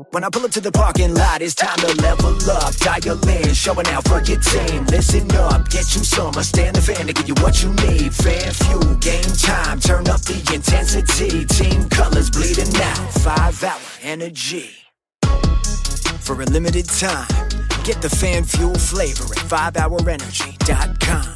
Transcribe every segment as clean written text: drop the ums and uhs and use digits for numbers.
When I pull up to the parking lot, it's time to level up. Dial in, showing out for your team. Listen up, get you some. Stand the fan to give you what you need. Fan fuel, game time, turn up the intensity. Team colors bleeding out, 5-hour energy. For a limited time, get the fan fuel flavor at 5hourenergy.com.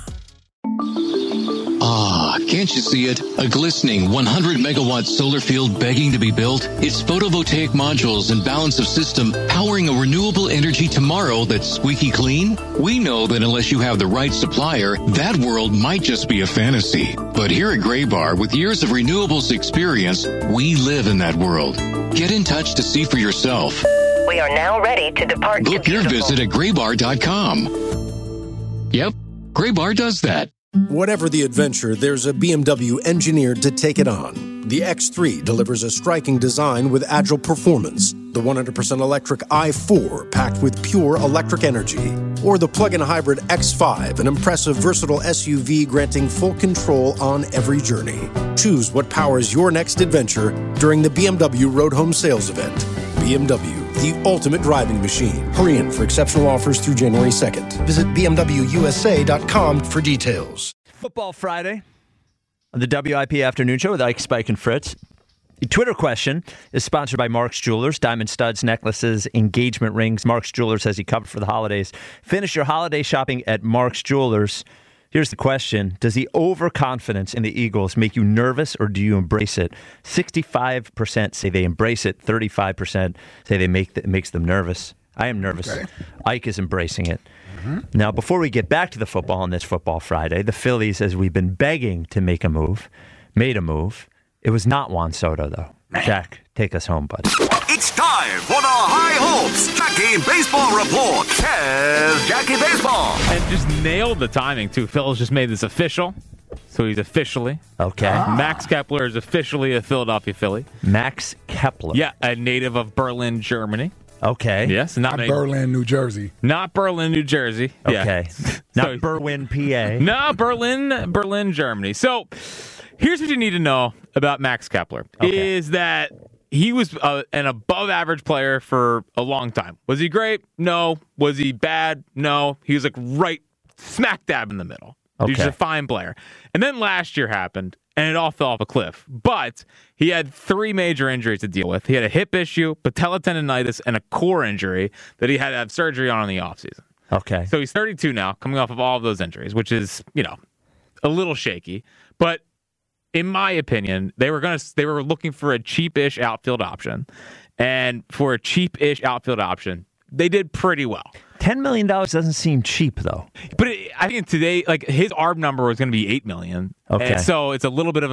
Ah, can't you see it? A glistening 100-megawatt solar field begging to be built? Its photovoltaic modules and balance of system powering a renewable energy tomorrow that's squeaky clean? We know that unless you have the right supplier, that world might just be a fantasy. But here at Graybar, with years of renewables experience, we live in that world. Get in touch to see for yourself. We are now ready to depart. Book your visit at graybar.com. Yep, Graybar does that. Whatever the adventure, there's a BMW engineered to take it on. The X3 delivers a striking design with agile performance. The 100% electric i4 packed with pure electric energy. Or the plug-in hybrid X5, an impressive versatile SUV granting full control on every journey. Choose what powers your next adventure during the BMW Road Home Sales Event. BMW, the ultimate driving machine. Hurry in for exceptional offers through January 2nd. Visit BMWUSA.com for details. Football Friday on the WIP Afternoon Show with Ike, Spike, and Fritz. The Twitter question is sponsored by Mark's Jewelers. Diamond studs, necklaces, engagement rings. Mark's Jewelers has you covered for the holidays. Finish your holiday shopping at Mark's Jewelers. Here's the question. Does the overconfidence in the Eagles make you nervous, or do you embrace it? 65% say they embrace it. 35% say it makes them nervous. I am nervous. Okay. Ike is embracing it. Mm-hmm. Now, before we get back to the football on this Football Friday, the Phillies, as we've been begging to make a move, made a move. It was not Juan Soto, though. Jack, take us home, buddy. It's time for the High Hopes Jackie Baseball Report. Here's Jackie Baseball. And just nailed the timing, too. Phil's just made this official. So he's officially. Okay. Max Kepler is officially a Philadelphia Philly. Max Kepler. Yeah, a native of Berlin, Germany. Okay. Yes. Not Berlin, New Jersey. Not Berlin, New Jersey. Okay. Yeah. Not Berwyn, PA. No, Berlin, Germany. So here's what you need to know about Max Kepler. Okay. Is that he was an above-average player for a long time. Was he great? No. Was he bad? No. He was like right smack dab in the middle. Okay. He was a fine player. And then last year happened, and it all fell off a cliff. But he had 3 major injuries to deal with. He had a hip issue, patella tendonitis, and a core injury that he had to have surgery on in the offseason. Okay. So he's 32 now, coming off of all of those injuries, which is, a little shaky. But in my opinion, they were looking for a cheap-ish outfield option. And for a cheap-ish outfield option, they did pretty well. $10 million doesn't seem cheap, though. But I think today, his ARB number was going to be $8 million. Okay. And so it's a little bit of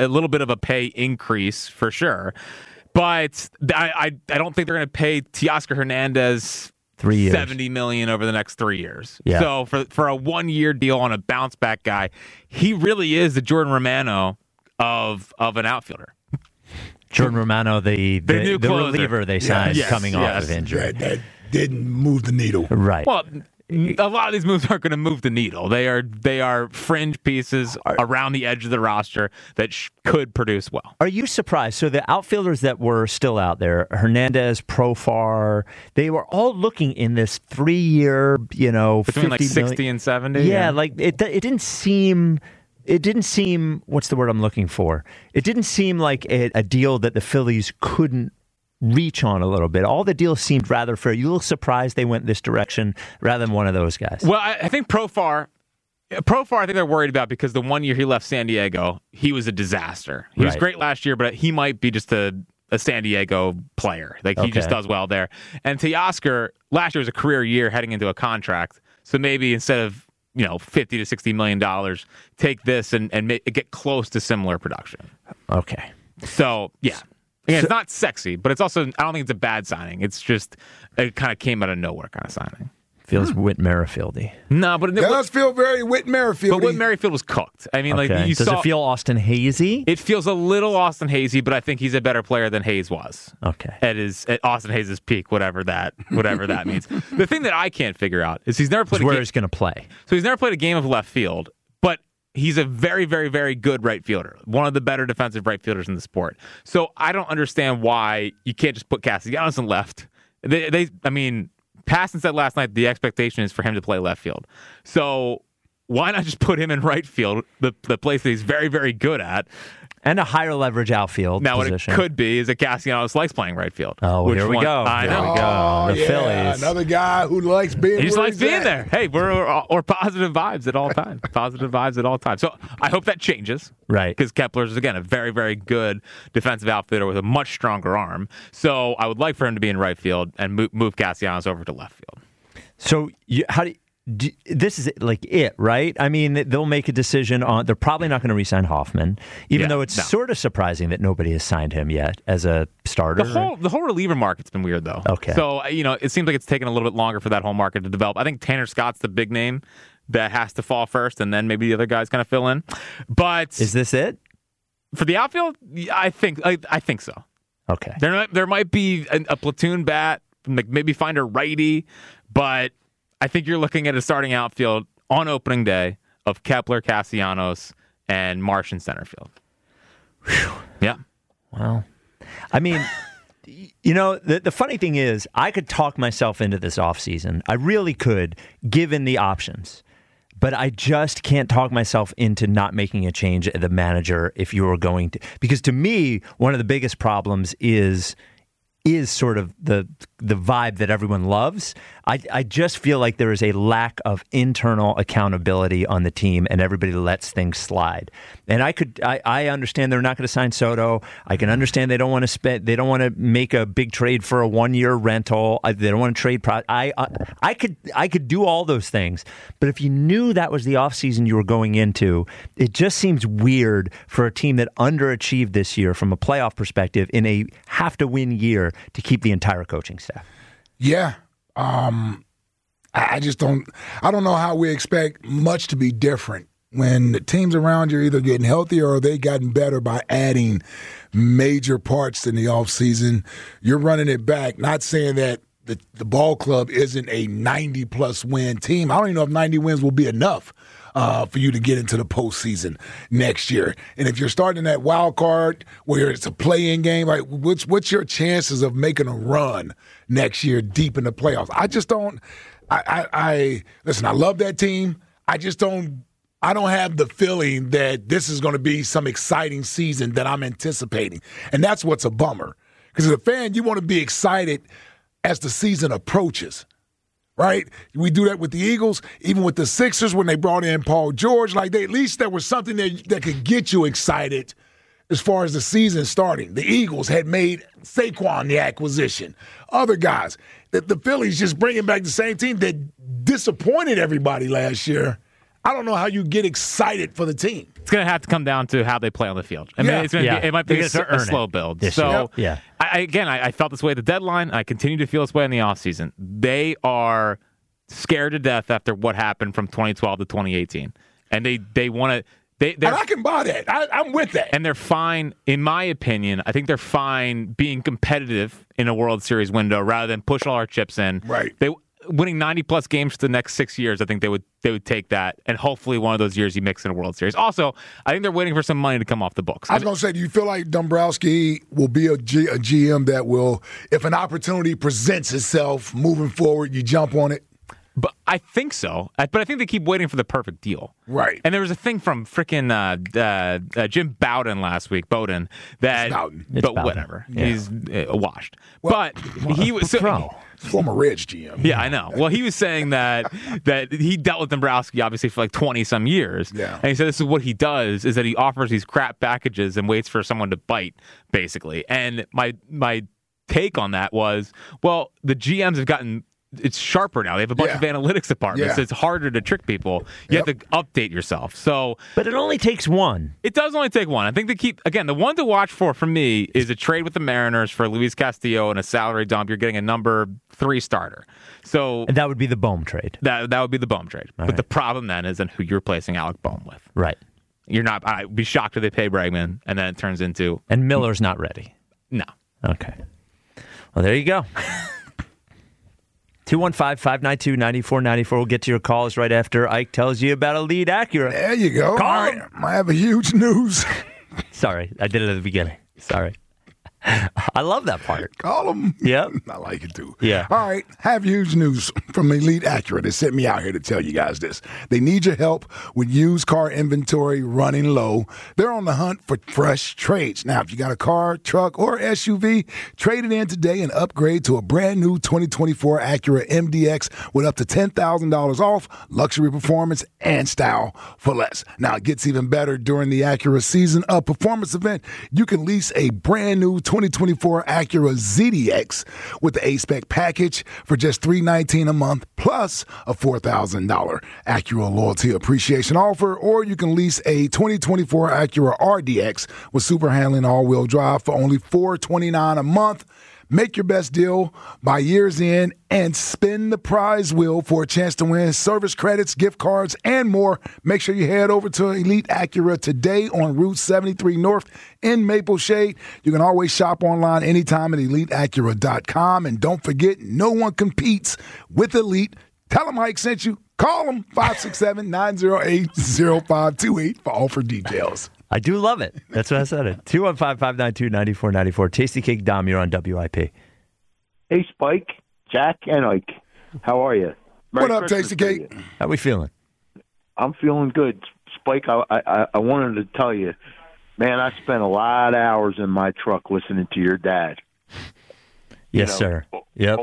a pay increase for sure. But I don't think they're going to pay Teoscar Hernandez 3 years. $70 million over the next 3 years. Yeah. So for a 1-year deal on a bounce back guy, he really is the Jordan Romano of an outfielder. Jordan Romano, the reliever they signed coming off of injury. That didn't move the needle. Right. Well, a lot of these moves aren't going to move the needle. They are fringe pieces around the edge of the roster that could produce well. Are you surprised? So the outfielders that were still out there, Hernandez, Profar, they were all looking in this 3-year, between 50 60 million. and 70. Yeah, it didn't seem. It didn't seem. What's the word I'm looking for? It didn't seem like a deal that the Phillies couldn't reach on a little bit. All the deals seemed rather fair. You a little surprised they went this direction rather than one of those guys? Well, I think Profar, I think they're worried about because the 1 year he left San Diego, he was a disaster. He was great last year, but he might be just a San Diego player. He just does well there. And Teoscar, last year was a career year heading into a contract. So maybe instead of $50 to $60 million, take this and get close to similar production. Okay. So, yeah. Again, it's not sexy, but it's also, I don't think it's a bad signing. It's just, it kind of came out of nowhere kind of signing. Feels Whit Merrifield-y. No, but it does feel very Whit Merrifield-y. But Whit Merrifield was cooked. I mean, Does it feel Austin Hazy? It feels a little Austin Hazy, but I think he's a better player than Hayes was. Okay. At Austin Hayes' peak, whatever that means. The thing that I can't figure out is he's never played where he's going to play. So he's never played a game of left field, but he's a very, very, very good right fielder. One of the better defensive right fielders in the sport. So I don't understand why you can't just put Castellanos in left. Passan said last night the expectation is for him to play left field. So why not just put him in right field, the place that he's very, very good at? And a higher leverage outfield now, position. What it could be is that Castellanos likes playing right field. Oh, here we go. I know. Here we go. The Phillies. Another guy who likes being. He just likes being at. there. Hey, we're positive vibes at all times. Positive vibes at all times. So I hope that changes. Right. Because Kepler's, again, a very, very good defensive outfielder with a much stronger arm. So I would like for him to be in right field and move Castellanos over to left field. So this is like it, right? I mean, they'll make a decision on. They're probably not going to re-sign Hoffman, even though it's sort of surprising that nobody has signed him yet as a starter. The whole reliever market's been weird, though. Okay. So it seems like it's taken a little bit longer for that whole market to develop. I think Tanner Scott's the big name that has to fall first, and then maybe the other guys kind of fill in. But is this it for the outfield? I think so. Okay. There might be a platoon bat, like maybe find a righty, but I think you're looking at a starting outfield on opening day of Kepler, Castellanos, and Marsh in center field. Whew. Yeah. Well, I mean, the funny thing is, I could talk myself into this offseason. I really could, given the options. But I just can't talk myself into not making a change at the manager if you were going to. Because to me, one of the biggest problems is sort of the vibe that everyone loves. I just feel like there is a lack of internal accountability on the team, and everybody lets things slide. And I understand they're not going to sign Soto. I can understand they don't want to make a big trade for a 1-year rental. They don't want to trade. I could do all those things, but if you knew that was the offseason you were going into, it just seems weird for a team that underachieved this year from a playoff perspective in a have-to-win year to keep the entire coaching staff. Yeah. I just don't know how we expect much to be different when the teams around you are either getting healthier or they've gotten better by adding major parts in the offseason. You're running it back, not saying that the ball club isn't a 90-plus win team. I don't even know if 90 wins will be enough for you to get into the postseason next year. And if you're starting that wild card where it's a play-in game, like what's your chances of making a run next year deep in the playoffs? I just don't. Listen, I love that team. I don't have the feeling that this is going to be some exciting season that I'm anticipating. And that's what's a bummer. Because as a fan, you want to be excited as the season approaches. Right? We do that with the Eagles, even with the Sixers when they brought in Paul George. Like at least there was something that could get you excited as far as the season starting. The Eagles had made Saquon the acquisition. Other guys. The Phillies just bringing back the same team that disappointed everybody last year. I don't know how you get excited for the team. It's going to have to come down to how they play on the field. I mean, it might be a slow build. So, I felt this way at the deadline. I continue to feel this way in the offseason. They are scared to death after what happened from 2012 to 2018. And they want to... And I can buy that. I'm with that. And they're fine, in my opinion, I think they're fine being competitive in a World Series window rather than push all our chips in. Right. Winning 90-plus games for the next 6 years, I think they would take that, and hopefully one of those years you mix in a World Series. Also, I think they're waiting for some money to come off the books. I was going to say, do you feel like Dombrowski will be a GM that will, if an opportunity presents itself moving forward, you jump on it? But I think so. But I think they keep waiting for the perfect deal. Right. And there was a thing from freaking Jim Bowden last week. Bowden. But Bowden. whatever. Yeah. He's washed. Well, but he was... Former Reds GM. Yeah, I know. Well, he was saying that he dealt with Dombrowski obviously for like 20-some years. Yeah. And he said this is what he does, is that he offers these crap packages and waits for someone to bite, basically. And my take on that was, well, the GMs have gotten... It's sharper now. They have a bunch of analytics departments. So it's harder to trick people. You have to update yourself. But it only takes one. It does only take one. I think the one to watch for me is a trade with the Mariners for Luis Castillo and a salary dump. You're getting a number 3 starter. And that would be the Bohm trade. That would be the Bohm trade. But the problem then is who you're replacing Alec Bohm with. Right. You're not. I'd be shocked if they pay Bregman and then it turns into. And Miller's not ready. No. Okay. Well, there you go. 215-592-9494. We'll get to your calls right after Ike tells you about Elite Acura. There you go. Call All right. I have a huge news. Sorry, I did it at the beginning. Sorry. I love that part. Call them. Yeah. I like it too. Yeah. All right. Have huge news from Elite Acura. They sent me out here to tell you guys this. They need your help with used car inventory running low. They're on the hunt for fresh trades. Now, if you got a car, truck, or SUV, trade it in today and upgrade to a brand new 2024 Acura MDX with up to $10,000 off, luxury performance, and style for less. Now, it gets even better during the Acura Season of Performance event. You can lease a brand new 2024 Acura ZDX with the A-Spec package for just $319 a month plus a $4,000 Acura loyalty appreciation offer, or you can lease a 2024 Acura RDX with super handling all-wheel drive for only $429 a month. Make your best deal by year's end and spin the prize wheel for a chance to win service credits, gift cards, and more. Make sure you head over to Elite Acura today on Route 73 North in Maple Shade. You can always shop online anytime at EliteAcura.com. And don't forget, no one competes with Elite. Tell them Mike sent you. Call them 567-908-0528 for offer details. I do love it. That's what I said. 215-592-9494. Tasty Cake Dom, you're on WIP. Hey, Spike, Jack, and Ike. How are you? What up, Tasty Cake? How we feeling? I'm feeling good. Spike, I wanted to tell you, man, I spent a lot of hours in my truck listening to your dad. Yes, sir. Yep.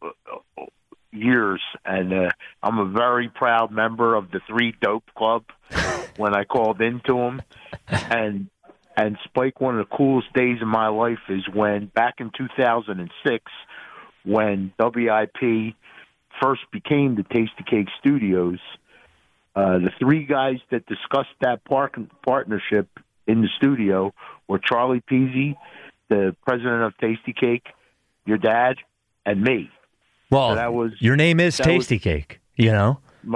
Years, and I'm a very proud member of the 3 Dope Club when I called into him. And Spike, one of the coolest days of my life is when, back in 2006, when WIP first became the Tasty Cake Studios, the 3 guys that discussed that partnership in the studio were Charlie Peasy, the president of Tasty Cake, your dad, and me. Well, So your name is Tasty Cake, you know?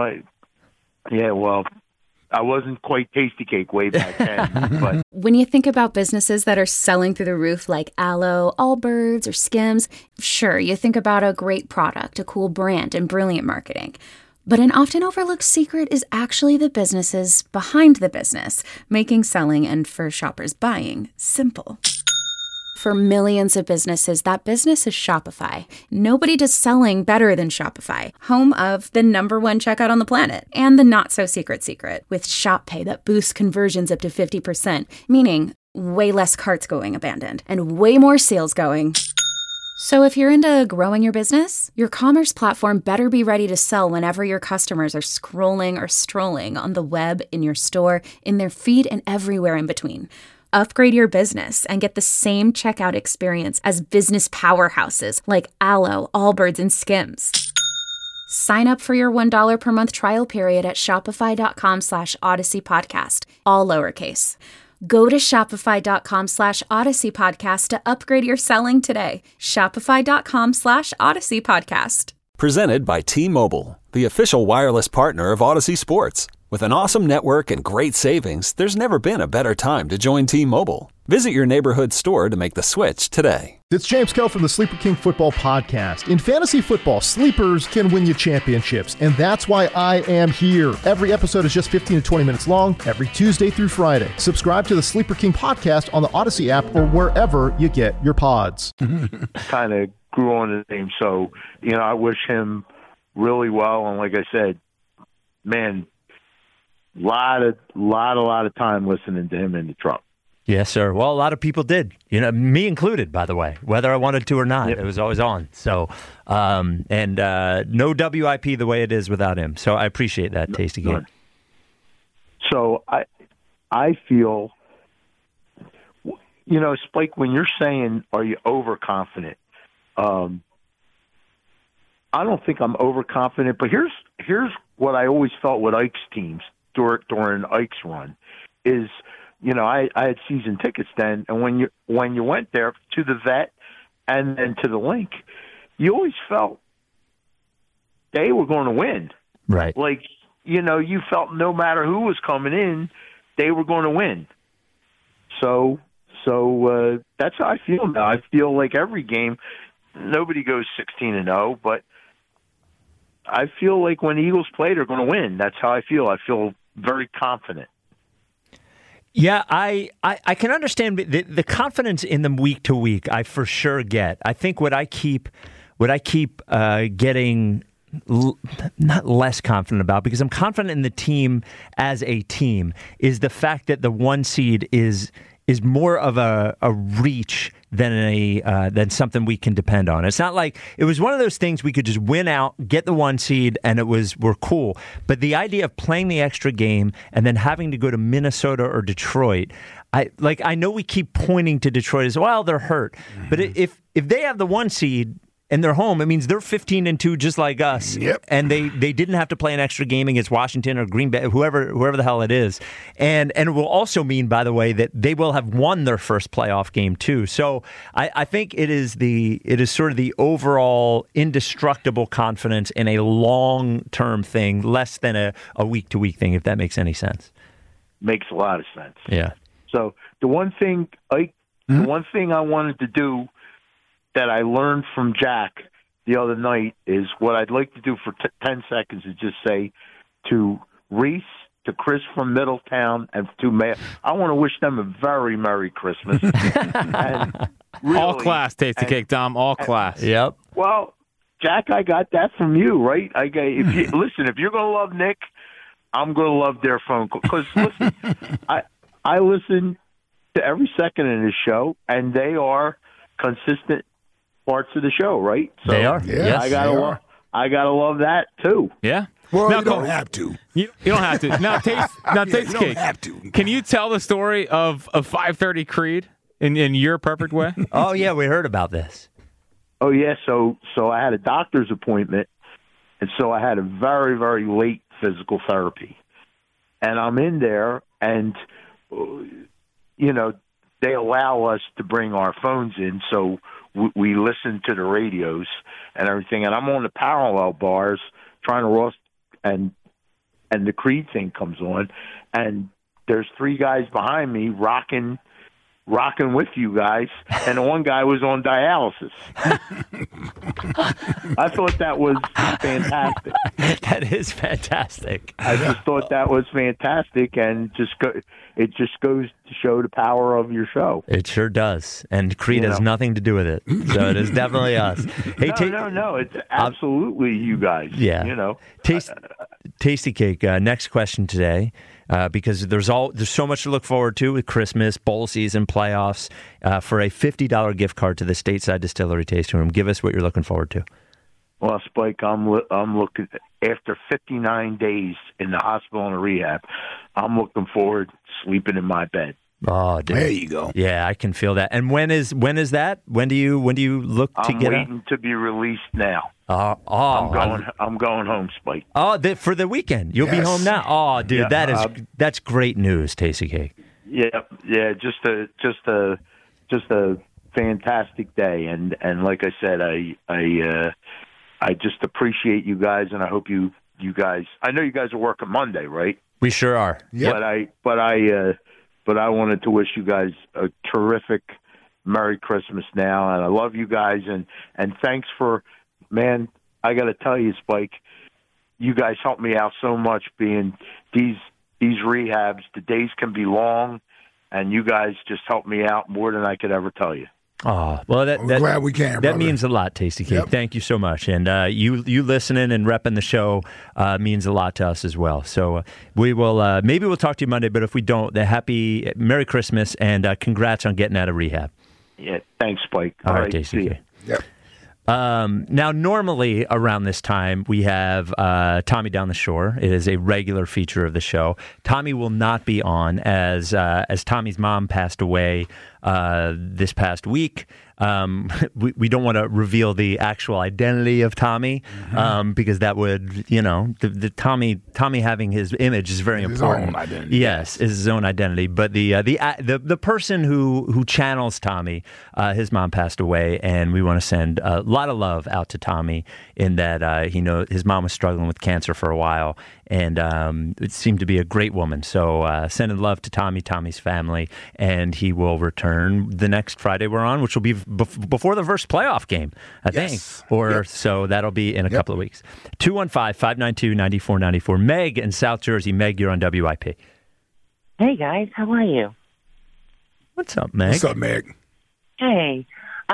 Well, I wasn't quite Tasty Cake way back then. But when you think about businesses that are selling through the roof like Aloe, Allbirds, or Skims, sure, you think about a great product, a cool brand, and brilliant marketing. But an often overlooked secret is actually the businesses behind the business, making selling and for shoppers buying simple. For millions of businesses, that business is Shopify. Nobody does selling better than Shopify, home of the #1 checkout on the planet and the not-so-secret secret with Shop Pay that boosts conversions up to 50%, meaning way less carts going abandoned and way more sales going. So if you're into growing your business, your commerce platform better be ready to sell whenever your customers are scrolling or strolling on the web, in your store, in their feed, and everywhere in between. Upgrade your business and get the same checkout experience as business powerhouses like Aloe, Allbirds, and Skims. Sign up for your $1 per month trial period at shopify.com/Odyssey Podcast, all lowercase. Go to shopify.com/Odyssey Podcast to upgrade your selling today. Shopify.com/Odyssey Podcast. Presented by T-Mobile, the official wireless partner of Odyssey Sports. With an awesome network and great savings, there's never been a better time to join T-Mobile. Visit your neighborhood store to make the switch today. It's James Kell from the Sleeper King Football Podcast. In fantasy football, sleepers can win you championships, and that's why I am here. Every episode is just 15 to 20 minutes long, every Tuesday through Friday. Subscribe to the Sleeper King Podcast on the Odyssey app or wherever you get your pods. Kind of grew on the name, so, I wish him really well, and like I said, man, lot of time listening to him in the truck. Yes, sir. Well, a lot of people did. Me included, by the way, whether I wanted to or not. Yep. It was always on. So, no WIP the way it is without him. So I appreciate that, Tasty Cake. So I feel, Spike, when you're saying, are you overconfident? I don't think I'm overconfident, but here's what I always felt with Ike's teams during Ike's run is, I had season tickets then, and when you went there to the Vet and then to the Link, you always felt they were going to win. Right. Like, you felt no matter who was coming in, they were going to win. So that's how I feel now. I feel like every game, nobody goes 16-0, but I feel like when the Eagles play, they're going to win. That's how I feel. I feel very confident. Yeah, I can understand the confidence in them week to week. I for sure get. I think what I keep getting not less confident about, because I'm confident in the team as a team, is the fact that the 1 seed is more of a reach than something we can depend on. It's not like it was one of those things we could just win out, get the 1 seed, and we're cool. But the idea of playing the extra game and then having to go to Minnesota or Detroit, I know we keep pointing to Detroit as, well, they're hurt. Mm-hmm. But if they have the 1 seed and they're home, it means they're 15-2 just like us. Yep. And they didn't have to play an extra game against Washington or Green Bay, whoever the hell it is. And it will also mean, by the way, that they will have won their first playoff game too. So I think it is sort of the overall indestructible confidence in a long-term thing, less than a week-to-week thing, if that makes any sense. Makes a lot of sense. Yeah. So the one thing I wanted to do that I learned from Jack the other night is what I'd like to do for 10 seconds is just say to Reese, to Chris from Middletown, and to Mayor, I want to wish them a very Merry Christmas. And really, all class, Tasty Cake, Dom, all class. Yep. Well, Jack, I got that from you, right? If you're going to love Nick, I'm going to love their phone call. Because, listen, I listen to every second in his show, and they are consistent parts of the show, right? So they are. Yes, I gotta love that too. Yeah. Well, you don't have to. You don't have to. Now, Taste you don't Cake. have to. Can you tell the story of 5:30 Creed in your perfect way? Oh yeah, we heard about this. Oh yeah, so I had a doctor's appointment, and so I had a very, very late physical therapy, and I'm in there, and they allow us to bring our phones in, so we listen to the radios and everything, and I'm on the parallel bars trying to roast, and the Creed thing comes on, and there's 3 guys behind me rocking with you guys, and the one guy was on dialysis. I thought that was fantastic. That is fantastic. I just thought that was fantastic, and it just goes to show the power of your show. It sure does, and Creed has nothing to do with it, so it is definitely us. Hey, no, it's absolutely you guys. Yeah, Tasty Cake. Next question today. Because there's so much to look forward to with Christmas, bowl season, playoffs, for a $50 gift card to the Stateside Distillery Tasting Room. Give us what you're looking forward to. Well, Spike, I'm looking after 59 days in the hospital and a rehab. I'm looking forward to sleeping in my bed. Oh, dude. There you go. Yeah, I can feel that. And when is that? When do you look to get out? I'm waiting to be released now. I'm going home, Spike. Oh, for the weekend. You'll be home now. Oh, dude, that's great news, Tasty Cake. Yeah, just a fantastic day, and like I said, I just appreciate you guys, and I hope you guys. I know you guys are working Monday, right? We sure are. Yeah. But I wanted to wish you guys a terrific Merry Christmas now, and I love you guys, and thanks for. Man, I got to tell you, Spike, you guys helped me out so much being these rehabs. The days can be long, and you guys just helped me out more than I could ever tell you. Oh, well, we're glad we can. That means a lot, Tasty Cake. Yep. Thank you so much. And you listening and repping the show means a lot to us as well. So we will maybe we'll talk to you Monday, but if we don't, happy Merry Christmas and congrats on getting out of rehab. Yeah, thanks, Spike. All right, Tasty Cake. Yep. Now, normally around this time, we have Tommy Down the Shore. It is a regular feature of the show. Tommy will not be on as Tommy's mom passed away this past week. We don't want to reveal the actual identity of Tommy because that would, the Tommy having his image is very important. His own identity. Yes, is his own identity. But the person who channels Tommy, his mom passed away, and we want to send a lot of love out to Tommy in that his mom was struggling with cancer for a while, and it seemed to be a great woman. So sending love to Tommy's family, and he will return return the next Friday we're on, which will be before the first playoff game, I think. So that'll be in a couple of weeks. 215-592-9494. Meg in South Jersey. Meg, you're on WIP. Hey, guys. How are you? What's up, Meg? What's up, Meg? Hey.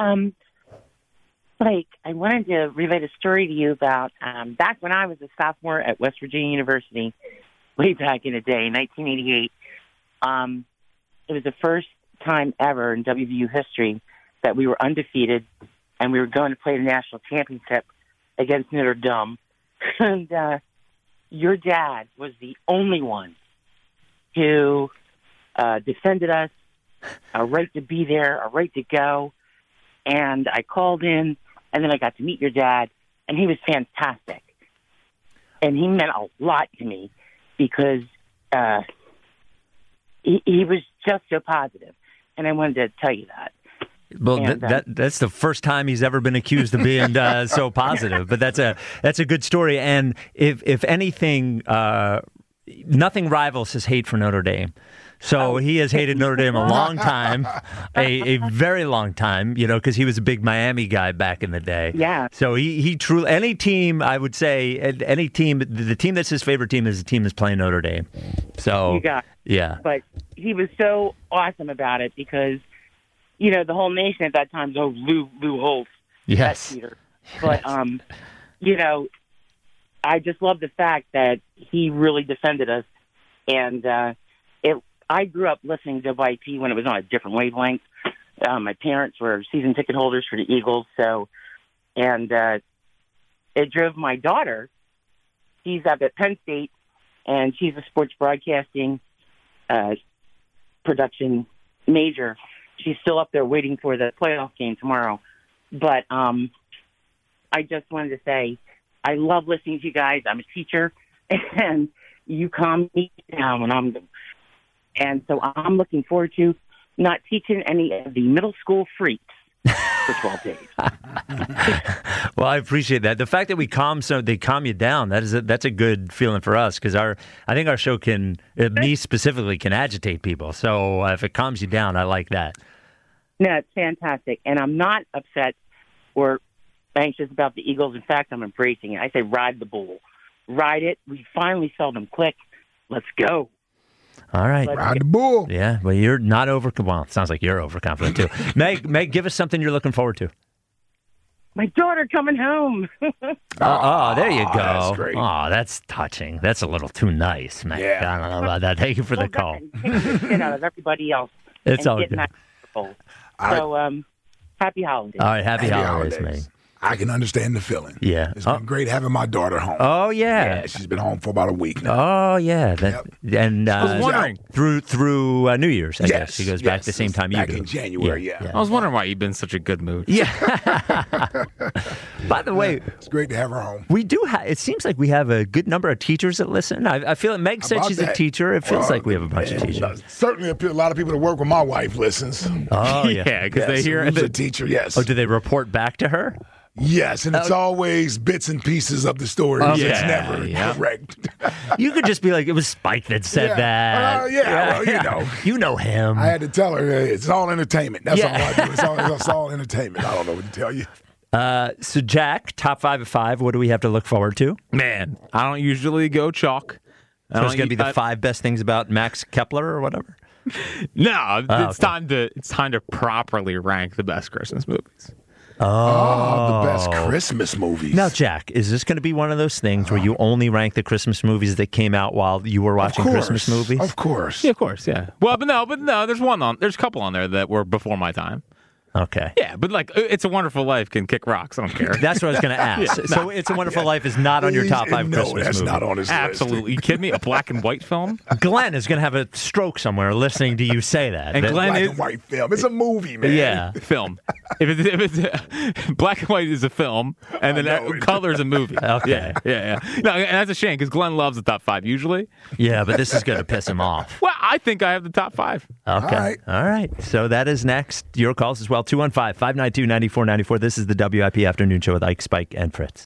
Blake, I wanted to relate a story to you about back when I was a sophomore at West Virginia University, way back in the day, 1988. It was the first time ever in WVU history that we were undefeated, and we were going to play the national championship against Notre Dame. And your dad was the only one who defended us, our right to be there, our right to go. And I called in, and then I got to meet your dad, and he was fantastic. And he meant a lot to me because he was just so positive. And I wanted to tell you that. Well, that's the first time he's ever been accused of being so positive. But that's a good story. And if anything, nothing rivals his hate for Notre Dame. So he has hated Notre Dame a long time, a very long time, because he was a big Miami guy back in the day. Yeah. So he truly, any team, I would say, any team, the team that's his favorite team is the team that's playing Notre Dame. So, you got it. Yeah. But he was so awesome about it because, the whole nation at that time was, Lou Holtz. Yes. Peter. But, I just love the fact that he really defended us. And I grew up listening to WIP when it was on a different wavelength. My parents were season ticket holders for the Eagles, and it drove my daughter. She's up at Penn State, and she's a sports broadcasting production major. She's still up there waiting for the playoff game tomorrow. But I just wanted to say I love listening to you guys. I'm a teacher, and you calm me down when and so I'm looking forward to not teaching any of the middle school freaks for 12 days. Well, I appreciate that. The fact that they calm you down, that's a good feeling for us because I think our show me specifically, can agitate people. So if it calms you down, I like that. No, it's fantastic. And I'm not upset or anxious about the Eagles. In fact, I'm embracing it. I say ride the bull. Ride it. We finally saw them click. Let's go. All right. Ride the bull. Yeah, well, you're not well, it sounds like you're overconfident, too. Meg, give us something you're looking forward to. My daughter coming home. There you go. That's great. Oh, that's touching. That's a little too nice, Meg. Yeah. I don't know about that. Thank you for the call. Out of everybody else. It's all good. So, happy holidays. All right, happy holidays, Meg. I can understand the feeling. Yeah. It's been great having my daughter home. Oh, yeah. She's been home for about a week now. Oh, yeah. And I was wondering. Through New Year's, I guess. She goes back the same time you do. Back in January, yeah. I was wondering why you've been in such a good mood. Yeah. By the way, it's great to have her home. We do it seems like we have a good number of teachers that listen. I feel like Meg said she's a teacher. It feels like we have a bunch of teachers. Certainly a lot of people that work with my wife listens. Oh, yeah. Yeah, because they hear it. Who's a teacher, yes. Oh, do they report back to her? Yes, and it's always bits and pieces of the story. Okay. It's never correct. You could just be like, it was Spike that said that. Well, You know him. I had to tell her, it's all entertainment. That's all I do. It's all entertainment. I don't know what to tell you. So, Jack, top 5 at 5, what do we have to look forward to? Man, I don't usually go chalk. So it's going to be the 5 best things about Max Kepler or whatever? No, it's time to properly rank the best Christmas movies. Oh, the best Christmas movies. Now, Jack, is this going to be one of those things where you only rank the Christmas movies that came out while you were watching Christmas movies? Of course. Yeah, of course, yeah. Well, but no, there's a couple on there that were before my time. Okay. Yeah, but like It's a Wonderful Life can kick rocks. I don't care. That's what I was going to ask. So It's a Wonderful Life is not on your top 5 Christmas movies. No, that's not on his list. Absolutely. You kidding me? A black and white film? Glenn is going to have a stroke somewhere listening to you say that. And Glenn black and white film. It's a movie, man. Yeah. Film. If it's black and white is a film, and then color is a movie. Okay. Yeah. No, and that's a shame because Glenn loves the top 5 usually. Yeah, but this is going to piss him off. Well, I think I have the top 5. Okay. All right. So that is next. Your calls as well. 215-592-9494. This is the WIP Afternoon Show with Ike, Spike, and Fritz.